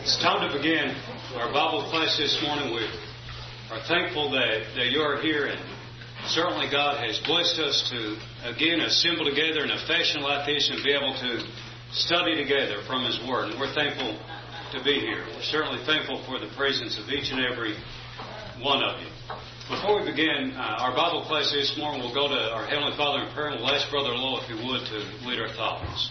It's time to begin our Bible class this morning. We are thankful that you are here, and certainly God has blessed us to again assemble together in a fashion like this and be able to study together from His Word. And we're thankful to be here. We're certainly thankful for the presence of each and every one of you. Before we begin our Bible class this morning, we'll go to our Heavenly Father in prayer, and we'll ask Brother Lowe, if he would, to lead our thoughts.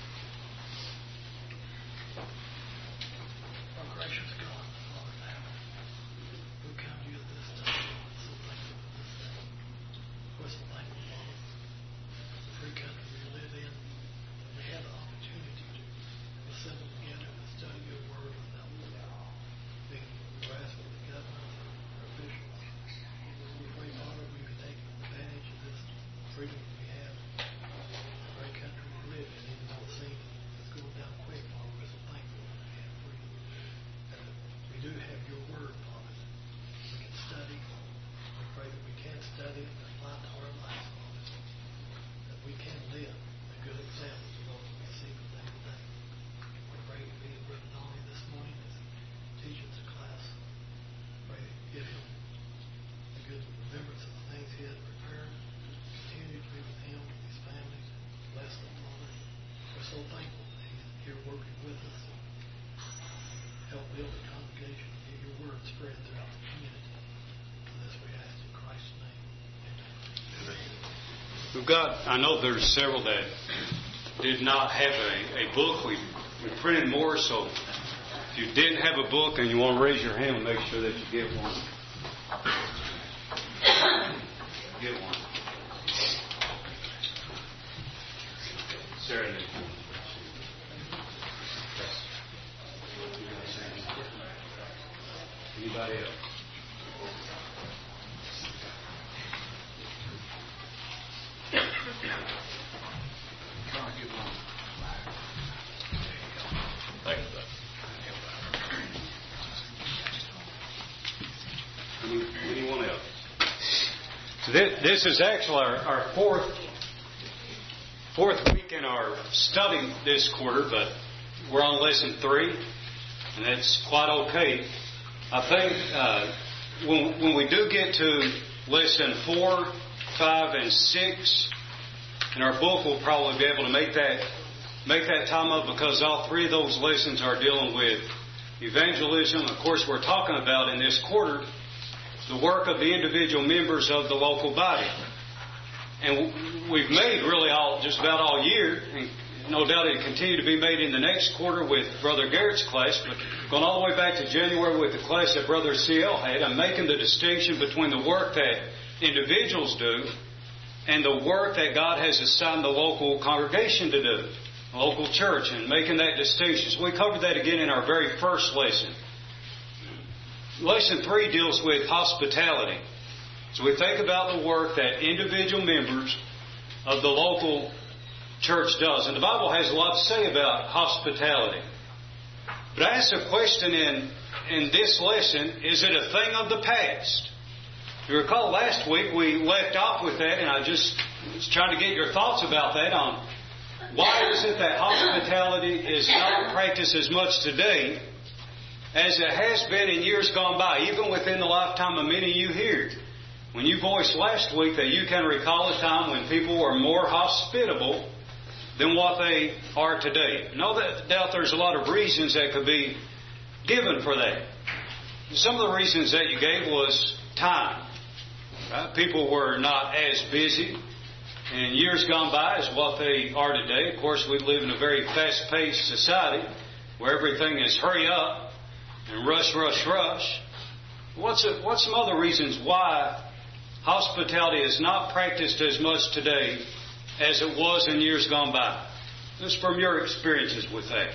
God, I know there's several that did not have a book. We printed more, so if you didn't have a book and you want to raise your hand, and make sure that you get one. Get one. Sarah, anybody else? Anyone else? So this is actually our fourth week in our study this quarter, but we're on lesson 3, and that's quite okay. I think when we do get to lesson 4, 5, and 6 in our book, we'll probably be able to make that time up, because all 3 of those lessons are dealing with evangelism. Of course, we're talking about in this quarter the work of the individual members of the local body. And we've made really just about all year, and no doubt it'll continue to be made in the next quarter with Brother Garrett's class, but going all the way back to January with the class that Brother C.L. had, I'm making the distinction between the work that individuals do and the work that God has assigned the local congregation to do, the local church, and making that distinction. So we covered that again in our very first lesson. Lesson 3 deals with hospitality. So we think about the work that individual members of the local church does. And the Bible has a lot to say about hospitality. But I asked a question in this lesson: is it a thing of the past? If you recall, last week we left off with that, and I just was trying to get your thoughts about that on why is it that hospitality is not practiced as much today as it has been in years gone by, even within the lifetime of many of you here. When you voiced last week that you can recall a time when people were more hospitable than what they are today. No doubt there's a lot of reasons that could be given for that. Some of the reasons that you gave was time. Right? People were not as busy in years gone by as what they are today. Of course, we live in a very fast-paced society where everything is hurry up and rush, rush, rush. What's some other reasons why hospitality is not practiced as much today as it was in years gone by? Just from your experiences with that.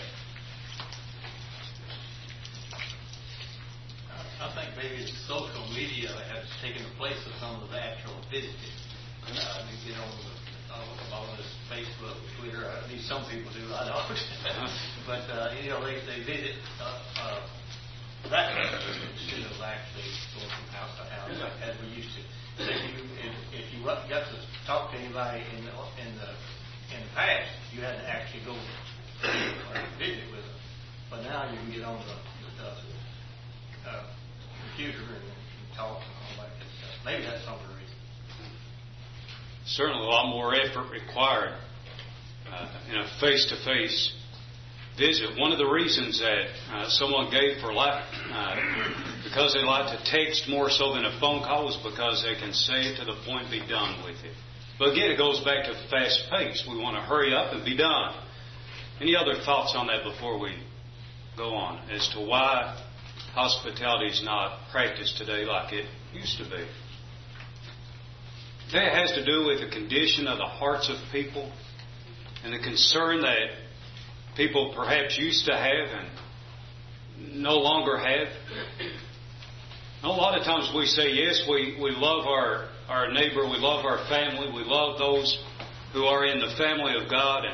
I think maybe social media has taken the place of some of the actual visiting. You know, all this Facebook, Twitter. I mean, some people do. I don't. But you know, they visit. That instead of actually going from house to house as we used to. If you got to talk to anybody in the past, you had to actually go visit with them. But now you can get on the certainly a lot more effort required in a face-to-face visit. One of the reasons that someone gave for because they like to text more so than a phone call was because they can say it to the point, be done with it. But again, it goes back to fast pace. We want to hurry up and be done. Any other thoughts on that before we go on as to why hospitality is not practiced today like it used to be? That has to do with the condition of the hearts of people and the concern that people perhaps used to have and no longer have. A lot of times we say, yes, we love our neighbor, we love our family, we love those who are in the family of God.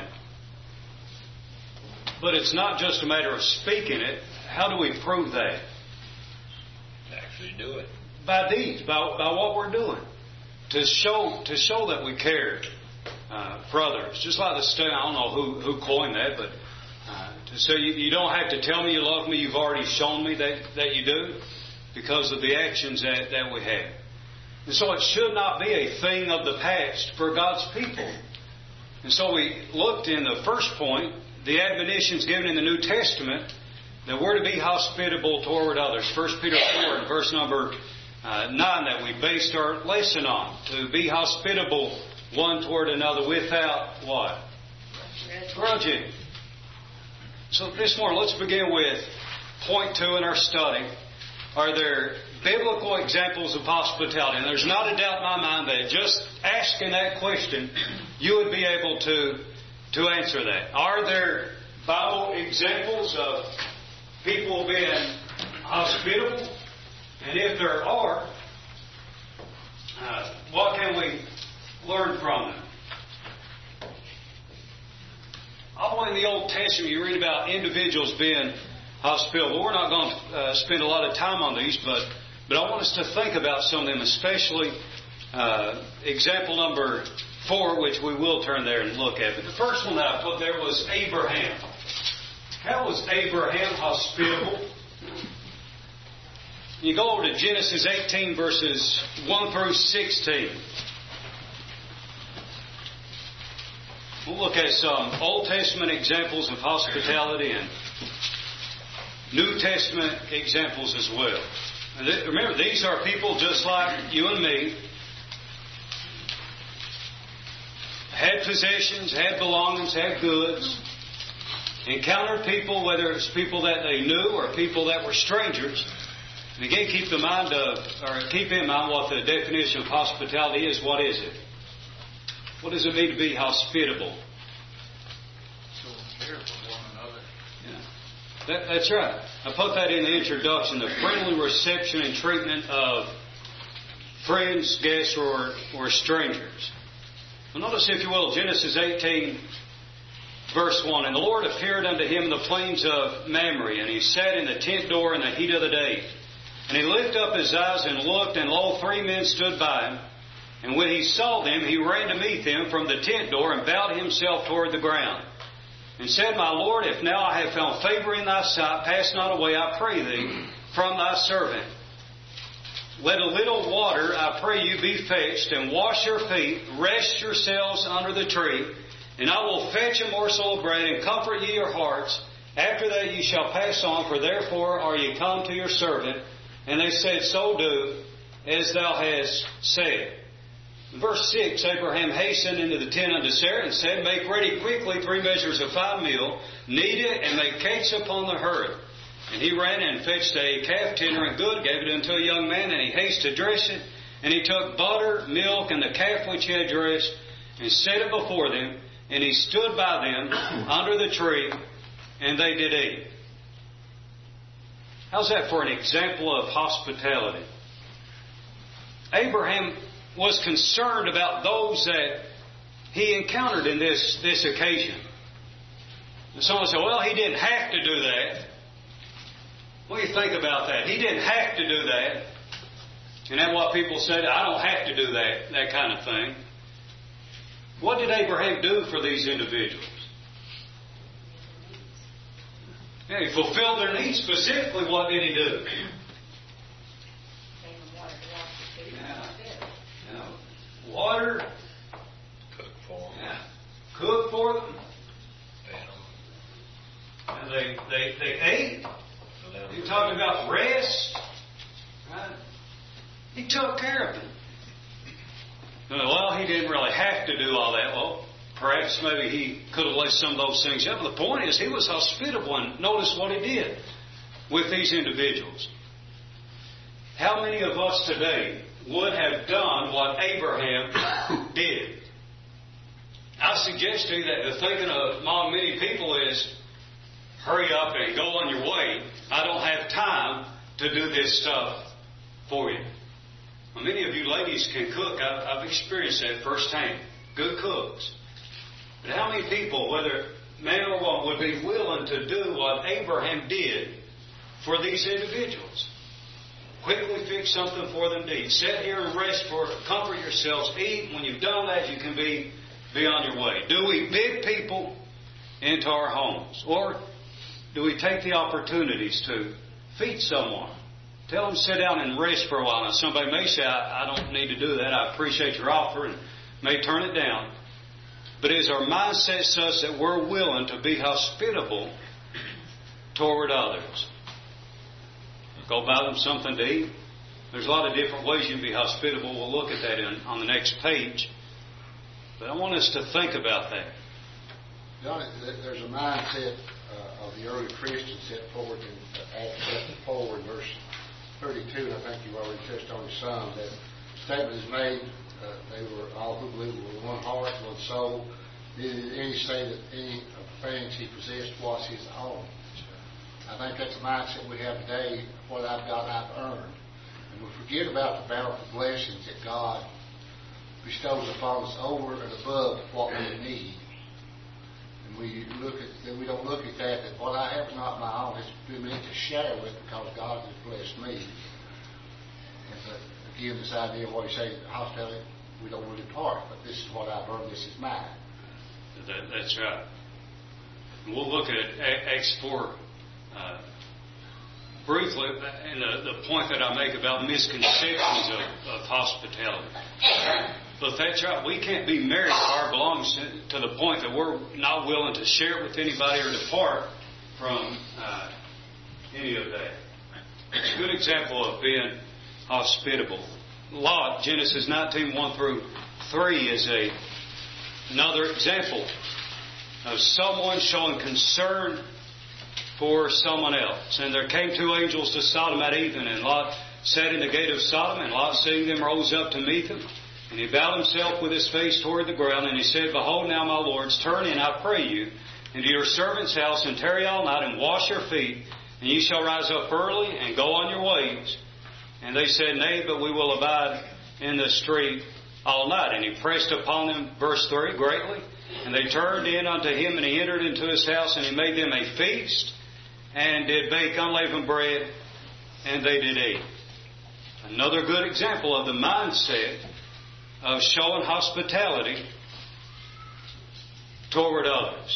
But it's not just a matter of speaking it. How do we prove that? Actually do it. By deeds, by what we're doing. To show that we care for others. Just like the statement, I don't know who coined that, but to say you don't have to tell me you love me, you've already shown me that you do because of the actions that we have. And so it should not be a thing of the past for God's people. And so we looked in the first point, the admonitions given in the New Testament, that we're to be hospitable toward others. 1 Peter 4 and verse number 9 that we based our lesson on. To be hospitable one toward another without what? Grudging. So this morning, let's begin with point 2 in our study. Are there biblical examples of hospitality? And there's not a doubt in my mind that just asking that question, you would be able to answer that. Are there Bible examples of people being hospitable? And if there are, what can we learn from them? All in the Old Testament, you read about individuals being hospitable. We're not going to spend a lot of time on these, but I want us to think about some of them, especially example number 4, which we will turn there and look at. But the first one that I put there was Abraham. How was Abraham hospitable? You go over to Genesis 18, verses 1 through 16. We'll look at some Old Testament examples of hospitality and New Testament examples as well. And remember, these are people just like you and me. Had possessions, had belongings, had goods. Encountered people, whether it's people that they knew or people that were strangers. And again, keep in mind what the definition of hospitality is. What is it? What does it mean to be hospitable? Showing care for one another. Yeah. That's right. I put that in the introduction, the friendly reception and treatment of friends, guests, or strangers. Well, notice, if you will, Genesis 18, verse 1. And the Lord appeared unto him in the plains of Mamre, and he sat in the tent door in the heat of the day. And he lifted up his eyes and looked, and lo, 3 men stood by him. And when he saw them, he ran to meet them from the tent door and bowed himself toward the ground. And said, My Lord, if now I have found favor in thy sight, pass not away, I pray thee, from thy servant. Let a little water, I pray you, be fetched, and wash your feet, rest yourselves under the tree, and I will fetch a morsel of bread, and comfort ye your hearts. After that ye shall pass on, for therefore are ye come to your servant. And they said, So do, as thou hast said. In verse 6, Abraham hastened into the tent unto Sarah and said, Make ready quickly 3 measures of fine meal, knead it, and make cakes upon the hearth. And he ran and fetched a calf tender and good, gave it unto a young man, and he hasted to dress it. And he took butter, milk, and the calf which he had dressed, and set it before them. And he stood by them under the tree, and they did eat. How's that for an example of hospitality? Abraham was concerned about those that he encountered in this occasion. And someone said, well, he didn't have to do that. What do you think about that? He didn't have to do that. And then what people said, I don't have to do that kind of thing. What did Abraham do for these individuals? Yeah, he fulfilled their needs. Specifically, what did he do? Water, cooked for them, and they ate. He talked about rest. Right? He took care of them. Well, he didn't really have to do all that. Well, perhaps maybe he could have left some of those things up. But the point is, he was hospitable, and notice what he did with these individuals. How many of us today would have done what Abraham did? I suggest to you that the thinking among many people is, hurry up and go on your way. I don't have time to do this stuff for you. Well, many of you ladies can cook. I've experienced that firsthand. Good cooks. But how many people, whether man or woman, would be willing to do what Abraham did for these individuals? Quickly fix something for them to eat. Sit here and rest for comfort yourselves. Eat. When you've done that, you can be on your way. Do we bid people into our homes? Or do we take the opportunities to feed someone? Tell them to sit down and rest for a while. Now, somebody may say, I don't need to do that. I appreciate your offer, and may turn it down. But is our mindset such that we're willing to be hospitable toward others? Go buy them something to eat. There's a lot of different ways you can be hospitable. We'll look at that on the next page. But I want us to think about that. Johnny, there's a mindset of the early Christians set forward in Acts chapter 4 and verse 32, and I think you already touched on it some, that statement is made, they were all who believed were one heart, one soul. Did any say that any of the things he possessed was his own? I think that's the mindset we have today. What I've got, I've earned. And we forget about the bountiful blessings that God bestows upon us over and above what we need. And we don't look at that what I have is not my own. It's been meant to share with because God has blessed me. And again, this idea of what you say, hospitality, we don't really part, but this is what I've earned, this is mine. That's right. We'll look at Acts 4 briefly, and the point that I make about misconceptions of hospitality. But that's right. We can't be married to our belongings to the point that we're not willing to share it with anybody or depart from any of that. It's a good example of being hospitable. Lot, Genesis 19, 1 through 3, is another example of someone showing concern for someone else. And there came two angels to Sodom at even, and Lot sat in the gate of Sodom, and Lot, seeing them, rose up to meet them. And he bowed himself with his face toward the ground, and he said, Behold now, my lords, turn in, I pray you, into your servant's house, and tarry all night, and wash your feet, and ye shall rise up early, and go on your ways. And they said, Nay, but we will abide in the street all night. And he pressed upon them, verse 3, greatly. And they turned in unto him, and he entered into his house, and he made them a feast, and did bake unleavened bread, and they did eat. Another good example of the mindset of showing hospitality toward others.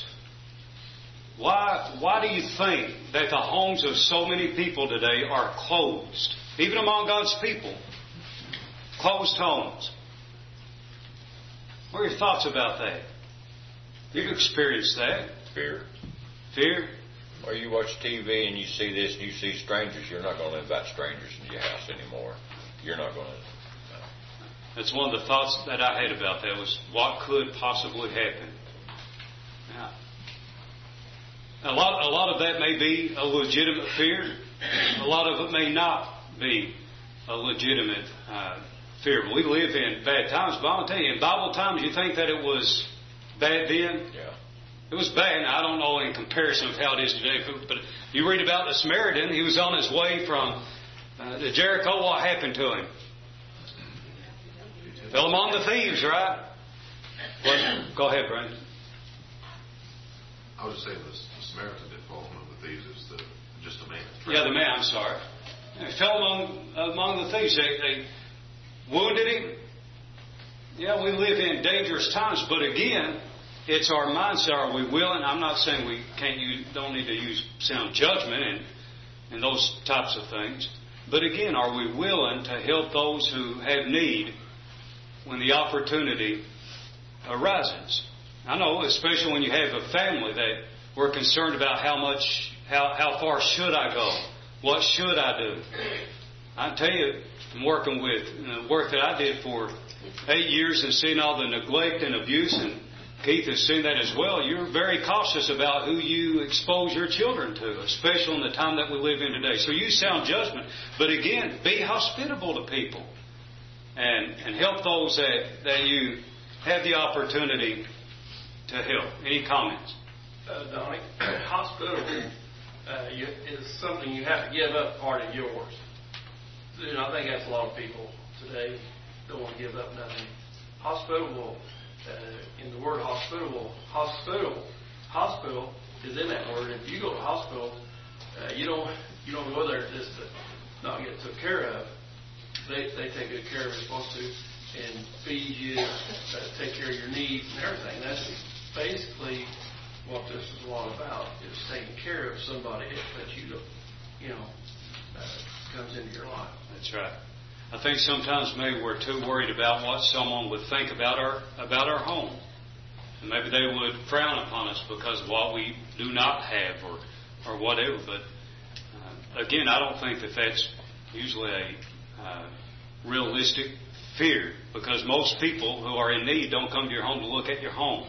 Why do you think that the homes of so many people today are closed? Even among God's people. Closed homes. What are your thoughts about that? You've experienced that. Fear. Fear? Or you watch TV and you see this and you see strangers, you're not going to invite strangers into your house anymore. You're not going to. That's one of the thoughts that I had about that was what could possibly happen. Now, a lot of that may be a legitimate fear. A lot of it may not be a legitimate fear. We live in bad times. But I'll tell you, in Bible times, you think that it was bad then? Yeah. It was bad. Now, I don't know in comparison of how it is today, but you read about the Samaritan. He was on his way from to Jericho. What happened to him? Fell among the thieves, right? Well, go ahead, Brandon. I would just say the Samaritan didn't fall among the thieves. It was just a man. Yeah, the man. I'm sorry. He fell among the thieves. They wounded him. Yeah, we live in dangerous times, but again, it's our mindset. Are we willing? I'm not saying we don't need to use sound judgment and those types of things. But again, are we willing to help those who have need when the opportunity arises? I know, especially when you have a family, that we're concerned about how far should I go? What should I do? I tell you, from working with the work that I did for 8 years and seeing all the neglect and abuse, and Keith has seen that as well, you're very cautious about who you expose your children to, especially in the time that we live in today. So use sound judgment. But again, be hospitable to people and help those that you have the opportunity to help. Any comments? Donnie, hospital is something you have to give up part of yours. And I think that's a lot of people today don't want to give up nothing. Hospital, in the word hospital is in that word. If you go to hospital, you don't go there just to not get took care of. They take good care of you supposed to and feed you, take care of your needs and everything. That's basically what this is all about, is taking care of somebody that comes into your life. That's right. I think sometimes maybe we're too worried about what someone would think about our home. And maybe they would frown upon us because of what we do not have or whatever. But again, I don't think that's usually a realistic fear, because most people who are in need don't come to your home to look at your home.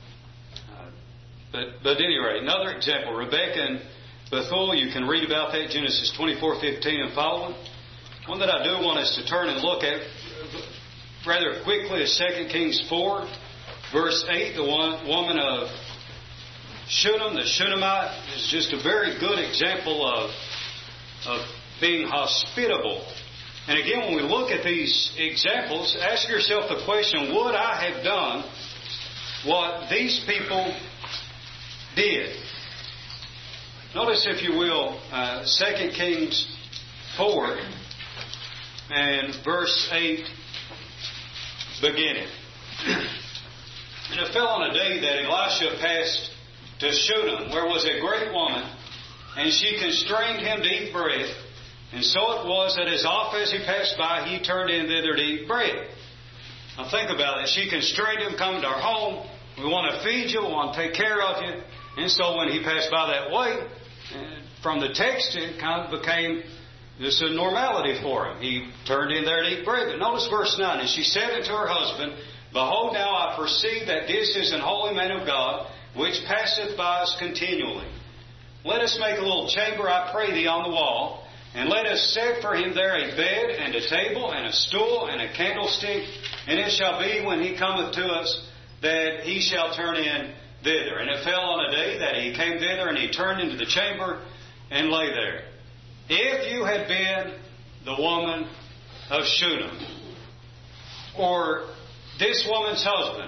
But at any rate, another example, Rebecca and Bethuel, you can read about that, Genesis 24:15 and following. One that I do want us to turn and look at rather quickly is 2 Kings 4, verse 8. The woman of Shunem, the Shunammite, is just a very good example of being hospitable. And again, when we look at these examples, ask yourself the question, would I have done what these people did? Notice, if you will, 2 Kings 4 and verse 8 beginning. And it fell on a day that Elisha passed to Shunem, where was a great woman, and she constrained him to eat bread. And so it was that as oft as he passed by, he turned in thither to eat bread. Now think about it. She constrained him, come to our home. We want to feed you. We want to take care of you. And so when he passed by that way, from the text, it kind of became just a normality for him. He turned in there to eat bread. But notice verse 9. And she said unto her husband, Behold, now I perceive that this is an holy man of God, which passeth by us continually. Let us make a little chamber, I pray thee, on the wall, and let us set for him there a bed, and a table, and a stool, and a candlestick. And it shall be, when he cometh to us, that he shall turn in thither. And it fell on a day that he came thither, and he turned into the chamber, and lay there. If you had been the woman of Shunem, or this woman's husband,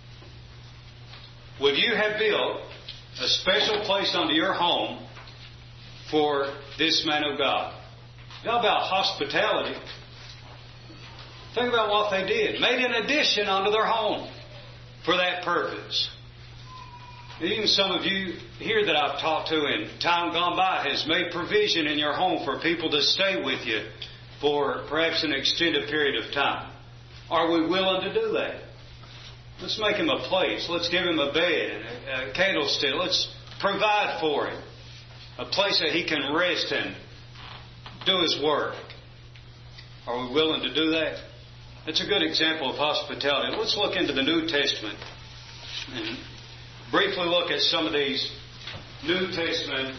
would you have built a special place unto your home for this man of God? Now about hospitality. Think about what they did. Made an addition unto their home for that purpose. Even some of you here that I've talked to in time gone by has made provision in your home for people to stay with you for perhaps an extended period of time. Are we willing to do that? Let's make him a place. Let's give him a bed and a candlestick. Let's provide for him a place that he can rest and do his work. Are we willing to do that? It's a good example of hospitality. Let's look into the New Testament and briefly look at some of these New Testament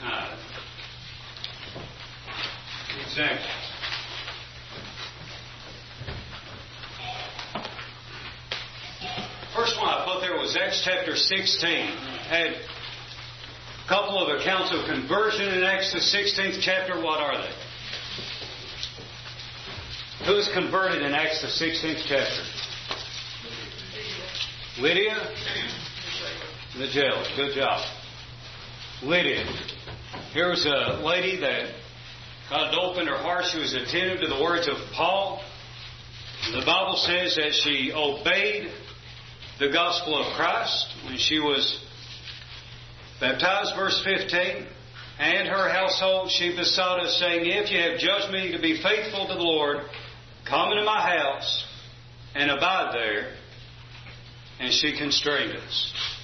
examples. First one I put there was Acts chapter 16. Had a couple of accounts of conversion in Acts the 16th chapter. What are they? Who is converted in Acts the 16th chapter? Lydia, the jailer. Good job. Lydia. Here was a lady that God opened her heart. She was attentive to the words of Paul. The Bible says that she obeyed the gospel of Christ when she was baptized, verse 15. And her household she besought us, saying, If ye have judged me to be faithful to the Lord, come into my house and abide there. And she constrained us.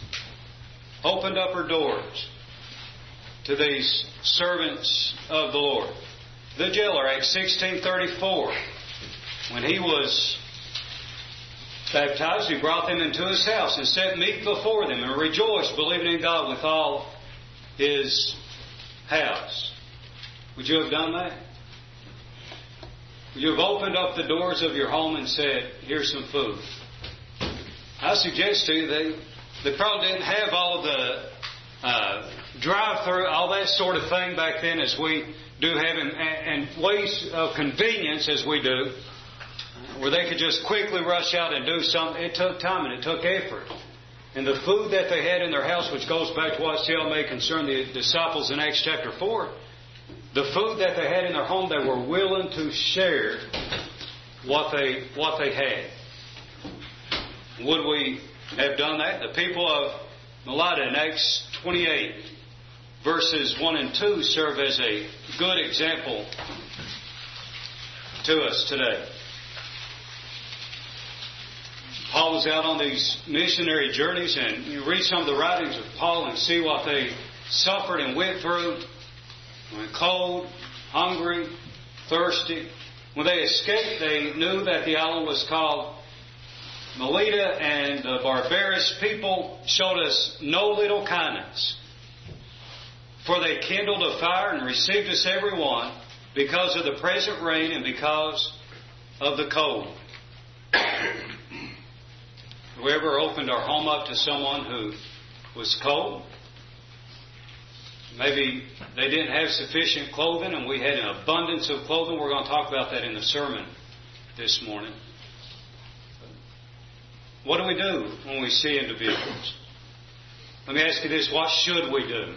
opened up her doors to these servants of the Lord. The jailer, Acts 16:34, when he was baptized, he brought them into his house and set meat before them and rejoiced, believing in God with all his house. Would you have done that? Would you have opened up the doors of your home and said, here's some food? I suggest to you they probably didn't have all of the drive-through, all that sort of thing back then as we do have, and ways of convenience as we do, where they could just quickly rush out and do something. It took time and it took effort. And the food that they had in their house, which goes back to what C.L. May concerned the disciples in Acts chapter 4, the food that they had in their home, they were willing to share what they had. Would we have done that? The people of Melita in Acts 28, verses 1 and 2 serve as a good example to us today. Paul was out on these missionary journeys, and you read some of the writings of Paul and see what they suffered and went through. When cold, hungry, thirsty. When they escaped, they knew that the island was called Melita, and the barbarous people showed us no little kindness. For they kindled a fire and received us every one because of the present rain and because of the cold. Have we ever opened our home up to someone who was cold? Maybe they didn't have sufficient clothing and we had an abundance of clothing. We're going to talk about that in the sermon this morning. What do we do when we see individuals? Let me ask you this. What should we do?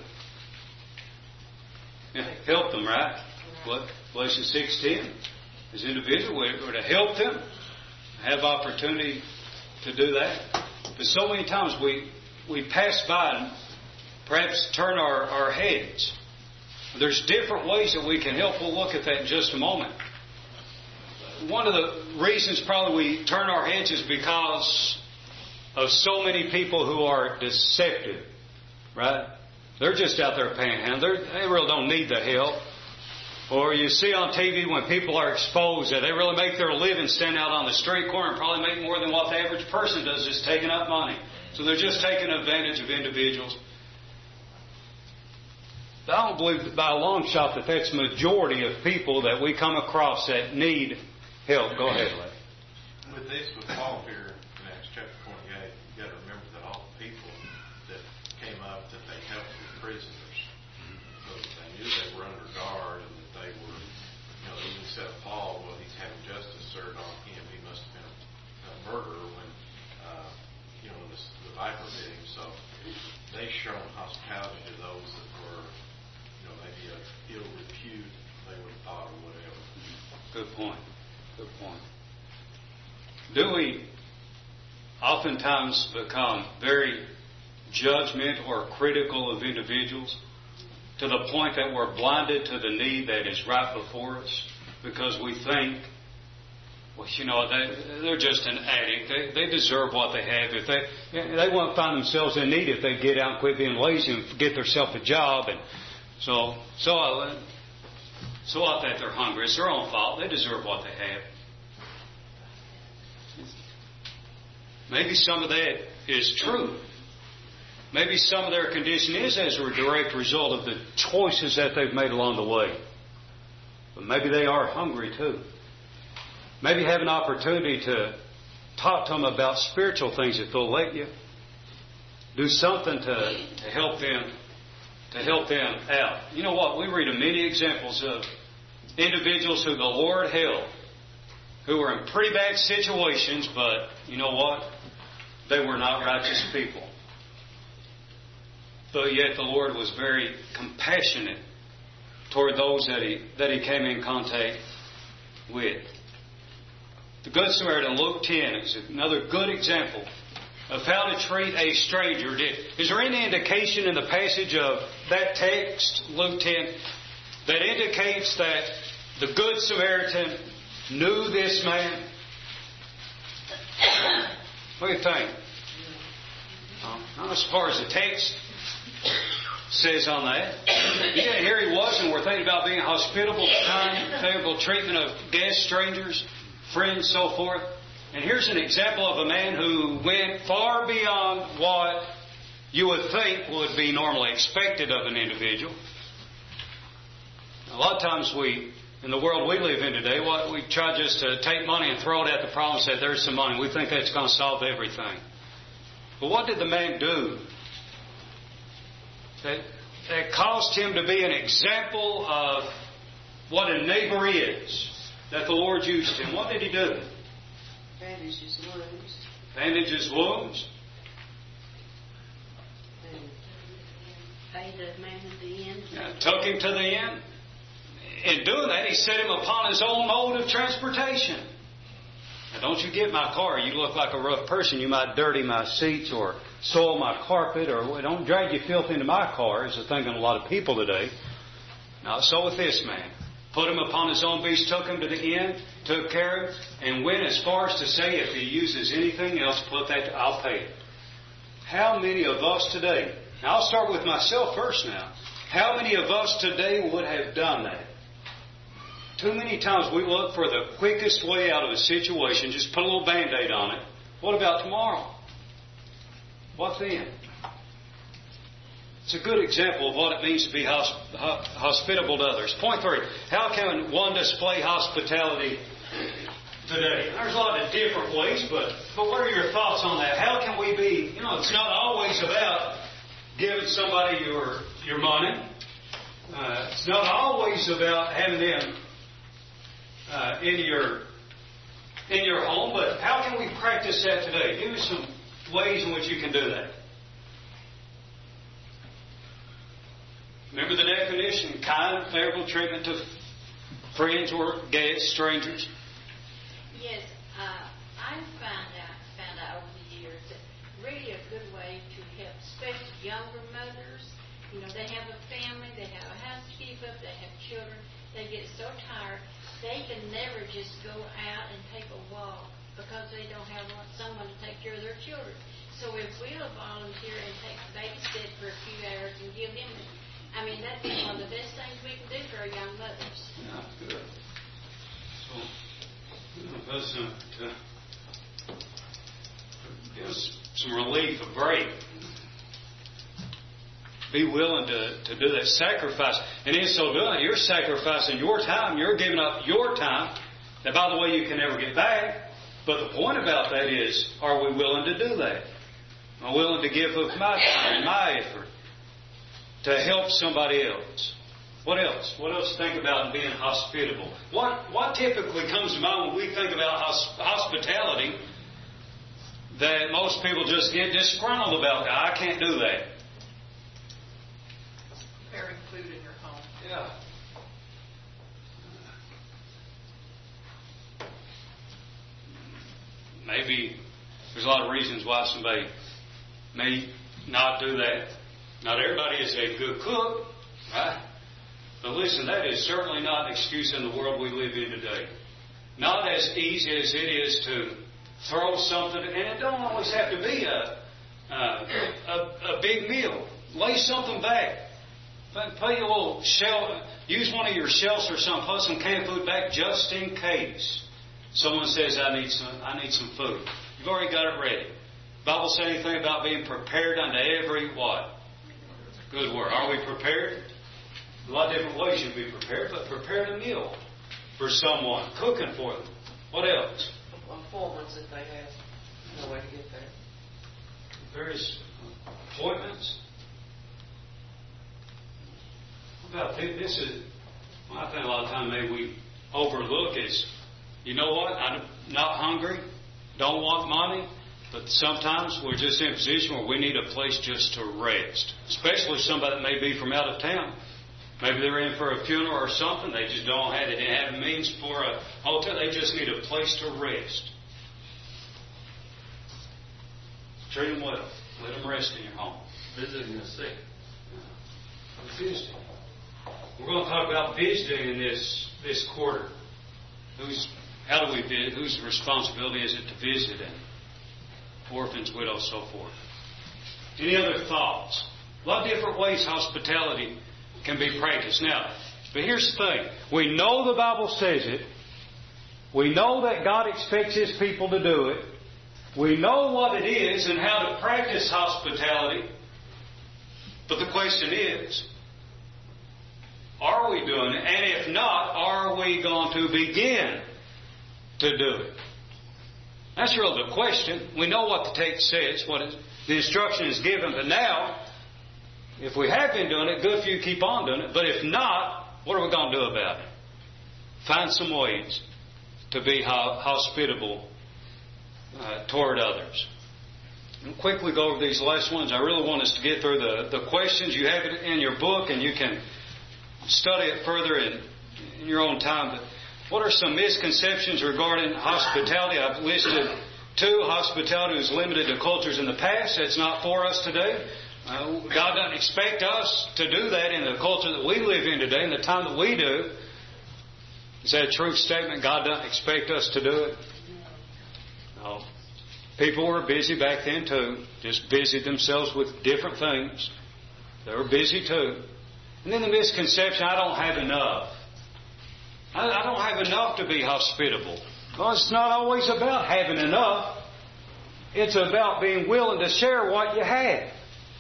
Help them, right? What Galatians 6:10. As individuals, we're to help them. Have opportunity to do that. But so many times we pass by and perhaps turn our heads. There's different ways that we can help. We'll look at that in just a moment. One of the reasons probably we turn our heads is because of so many people who are deceptive, right? They're just out there panhandling. They really don't need the help. Or you see on TV when people are exposed that they really make their living stand out on the street corner and probably make more than what the average person does just taking up money. So they're just taking advantage of individuals. But I don't believe by a long shot that that's the majority of people that we come across that need help. Go ahead, Larry. With Paul here in Acts chapter 28, you got to remember that all the people that came up, that they helped the prisoners. So that they knew they were under guard and that they were, they even said of Paul, well, he's having justice served on him. He must have been a murderer when, the viper bit him. So they shown hospitality to those that were, maybe of ill repute, they would have thought or whatever. Good point. Good point. Do we oftentimes become very judgmental or critical of individuals to the point that we're blinded to the need that is right before us because we think, they're just an addict. They deserve what they have. If they won't find themselves in need if they get out and quit being lazy and get themselves a job. And so what that they're hungry. It's their own fault. They deserve what they have. Maybe some of that is true. Maybe some of their condition is as a direct result of the choices that they've made along the way. But maybe they are hungry too. Maybe have an opportunity to talk to them about spiritual things if they'll let you. Do something to help them out. You know what? We read of many examples of individuals who the Lord helped, who were in pretty bad situations, but you know what? They were not righteous people. But yet the Lord was very compassionate toward those that He came in contact with. The Good Samaritan, Luke 10, is another good example of how to treat a stranger. Is there any indication in the passage of that text, Luke 10, that indicates that the Good Samaritan knew this man? What do you think? Not as far as the text says on that. Yeah, here he was, and we're thinking about being hospitable, kind, favorable treatment of guests, strangers, friends, so forth. And here's an example of a man who went far beyond what you would think would be normally expected of an individual. A lot of times in the world we live in today, we try just to take money and throw it at the problem and say, there's some money. We think that's going to solve everything. But what did the man do that caused him to be an example of what a neighbor is, that the Lord used him? What did he do? Bandage his wounds. Bandage his wounds. And paid the man at the end. Took him to the end. In doing that, he set him upon his own mode of transportation. Now, don't you get my car. You look like a rough person. You might dirty my seats or soil my carpet, or don't drag your filth into my car, is the thing on a lot of people today. Not so with this man. Put him upon his own beast, took him to the end, took care of him, and went as far as to say, if he uses anything else, put that, I'll pay it. How many of us today, now I'll start with myself first now, how many of us today would have done that? Too many times we look for the quickest way out of a situation, just put a little Band-Aid on it. What about tomorrow? What then? It's a good example of what it means to be hospitable to others. Point 3. How can one display hospitality today? There's a lot of different ways, but what are your thoughts on that? How can we be, it's not always about giving somebody your money. It's not always about having them in your home, but how can we practice that today? Give me some ways in which you can do that. Remember the definition: kind, favorable treatment to friends or guests, strangers. Yes, I found out over the years that really a good way to help, especially younger mothers. They have a family, they have a house to keep up, they have children. They get so tired, they can never just go out and take a walk because they don't have someone to take care of their children. So if we'll volunteer and babysit for a few hours and give them, that'd be one of the best things we can do for our young mothers. Yeah, good. So, give us some relief, a break. Be willing to do that sacrifice. And in so doing, you're sacrificing your time. You're giving up your time. That, by the way, you can never get back. But the point about that is, are we willing to do that? Am I willing to give up my time and my effort to help somebody else? What else? What else to think about in being hospitable? What typically comes to mind when we think about hospitality that most people just get disgruntled about? I can't do that. Preparing food in your home. Yeah. Maybe there's a lot of reasons why somebody may not do that. Not everybody is a good cook, right? But listen, that is certainly not an excuse in the world we live in today. Not as easy as it is to throw something, and it don't always have to be a big meal. Lay something back. Put a little shell. Use one of your shelves or something. Put some canned food back just in case someone says, "I need some food." You've already got it ready. The Bible says anything about being prepared unto every what? Good work. Are we prepared? A lot of different ways you can be prepared, but prepare a meal for someone, cooking for them. What else? Appointments that they have. No way to get there. Various appointments. What about this? I think a lot of times maybe we overlook is, you know what? I'm not hungry, don't want money, but sometimes we're just in a position where we need a place just to rest. Especially somebody that may be from out of town. Maybe they're in for a funeral or something. They just they didn't have means for a hotel. They just need a place to rest. Treat them well. Let them rest in your home. Visiting the sick. Visiting. We're going to talk about visiting in this quarter. How do we visit? Whose responsibility is it to visit? And orphans, widows, so forth. Any other thoughts? A lot of different ways hospitality can be practiced. Now, but here's the thing. We know the Bible says it. We know that God expects His people to do it. We know what it is and how to practice hospitality. But the question is, are we doing it? And if not, are we going to begin to do it? That's really the question. We know what the text says, the instruction is given, but now, if we have been doing it, good for you, keep on doing it. But if not, what are we going to do about it? Find some ways to be hospitable toward others. And quickly go over these last ones. I really want us to get through the questions. You have it in your book, and you can study it further in your own time. But what are some misconceptions regarding hospitality? I've listed 2. Hospitality was limited to cultures in the past. That's not for us today. God doesn't expect us to do that in the culture that we live in today, in the time that we do. Is that a true statement? God doesn't expect us to do it? No. People were busy back then too. Just busied themselves with different things. They were busy too. And then the misconception, I don't have enough. I don't have enough to be hospitable. Well, it's not always about having enough. It's about being willing to share what you have.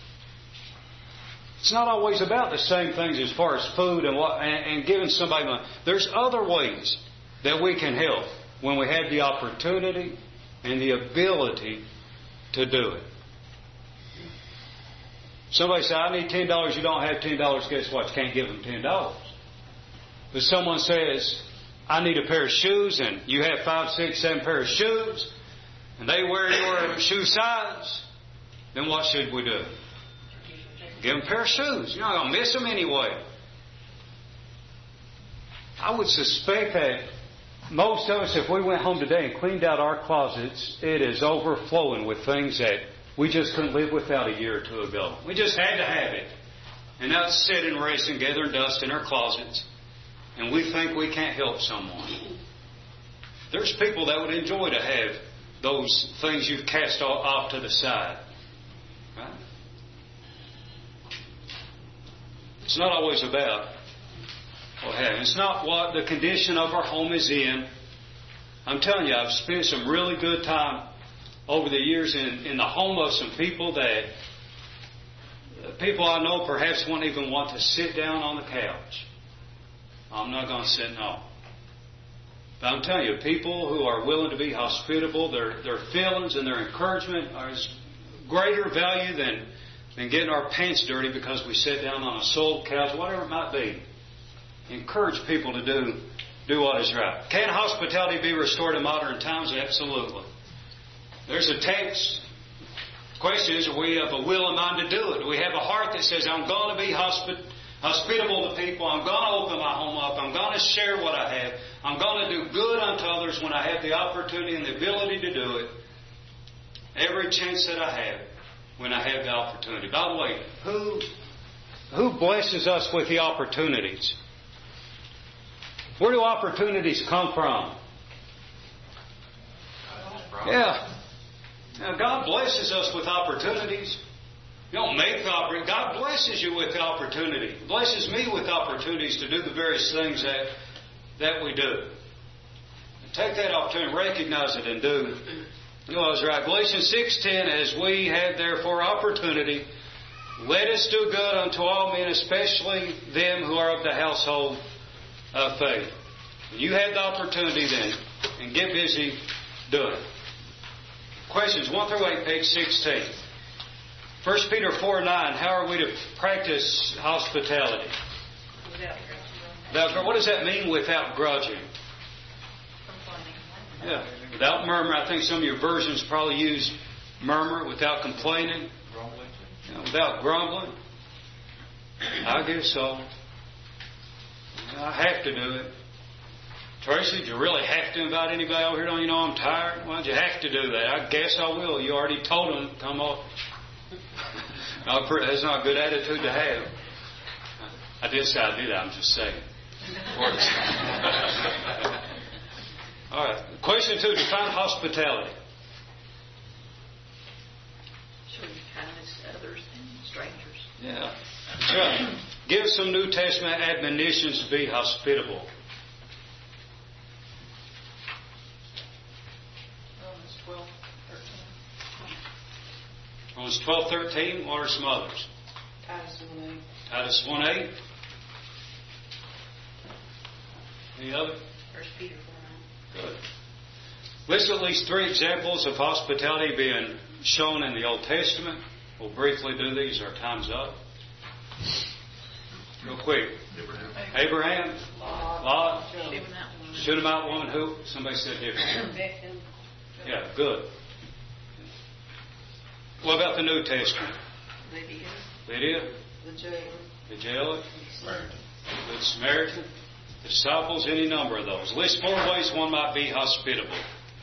It's not always about the same things as far as food and giving somebody money. There's other ways that we can help when we have the opportunity and the ability to do it. Somebody says, I need $10. You don't have $10. Guess what? You can't give them $10. But someone says, I need a pair of shoes, and you have 5, 6, 7 pairs of shoes, and they wear your shoe size, then what should we do? Give them a pair of shoes. You're not going to miss them anyway. I would suspect that most of us, if we went home today and cleaned out our closets, it is overflowing with things that we just couldn't live without a year or 2 ago. We just had to have it. And now it's sitting, rest, and gathering dust in our closets. And we think we can't help someone. There's people that would enjoy to have those things you've cast off to the side. Right? It's not always about what happens. It's not what the condition of our home is in. I'm telling you, I've spent some really good time over the years in the home of some people that people I know perhaps won't even want to sit down on the couch. I'm not going to say no. But I'm telling you, people who are willing to be hospitable, their feelings and their encouragement are as greater value than getting our pants dirty because we sit down on a soiled couch, whatever it might be. Encourage people to do what is right. Can hospitality be restored in modern times? Absolutely. There's a text. The question is, are we of a will and mind to do it? Do we have a heart that says, I'm going to be hospitable to people. I'm going to open my home up. I'm going to share what I have. I'm going to do good unto others when I have the opportunity and the ability to do it. Every chance that I have when I have the opportunity. By the way, who blesses us with the opportunities? Where do opportunities come from? Yeah. Now, God blesses us with opportunities. You don't make the opportunity. God blesses you with the opportunity. He blesses me with opportunities to do the various things that we do. Take that opportunity, recognize it, and do. You know, I was right. Galatians 6:10, as we have therefore opportunity, let us do good unto all men, especially them who are of the household of faith. You have the opportunity then, and get busy doing it. Questions 1 through 8, page 16. 1 Peter 4:9. How are we to practice hospitality? What does that mean, without grudging? Yeah, without murmur. I think some of your versions probably use murmur, without complaining, without grumbling. I guess so. I have to do it. Tracy, do you really have to invite anybody over here? Don't you know I'm tired? Why do you have to do that? I guess I will. You already told them to come over. That's not a good attitude to have. I did say I'd do that. I'm just saying. All right. Question 2. Define hospitality. Showing kindness to others and strangers. Yeah. That's right. Give some New Testament admonitions to be hospitable. Romans 12:13. What are some others? Titus 1:8. Titus 1:8. Any other? 1 Peter 4:9. Good. List at least 3 examples of hospitality being shown in the Old Testament. We'll briefly do these. Our time's up. Real quick. Abraham. Lot. Shunammite woman. Who? Somebody said different. Beckham. Yeah, good. What about the New Testament? Lydia. Lydia. The jailer. The jailer. Good Samaritan. The disciples. Any number of those. List 4 ways one might be hospitable.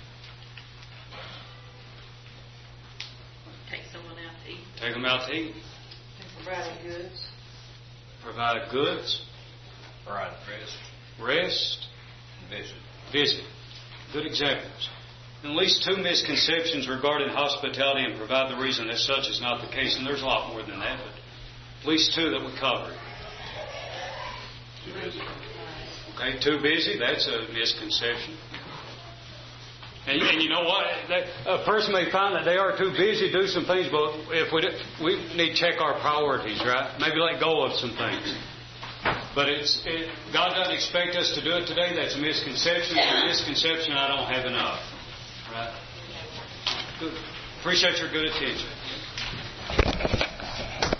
Take someone out to eat. Take them out to eat. Providing goods. Provide goods. Right, rest. Rest. Visit. Visit. Good examples. At least 2 misconceptions regarding hospitality and provide the reason that such is not the case. And there's a lot more than that, but at least 2 that we covered. Too busy. Okay, too busy. That's a misconception. And you know what? A person may find that they are too busy to do some things, but if we need to check our priorities, right? Maybe let go of some things. But God doesn't expect us to do it today. That's a misconception. A misconception, I don't have enough. Right? Good. Appreciate your good attention.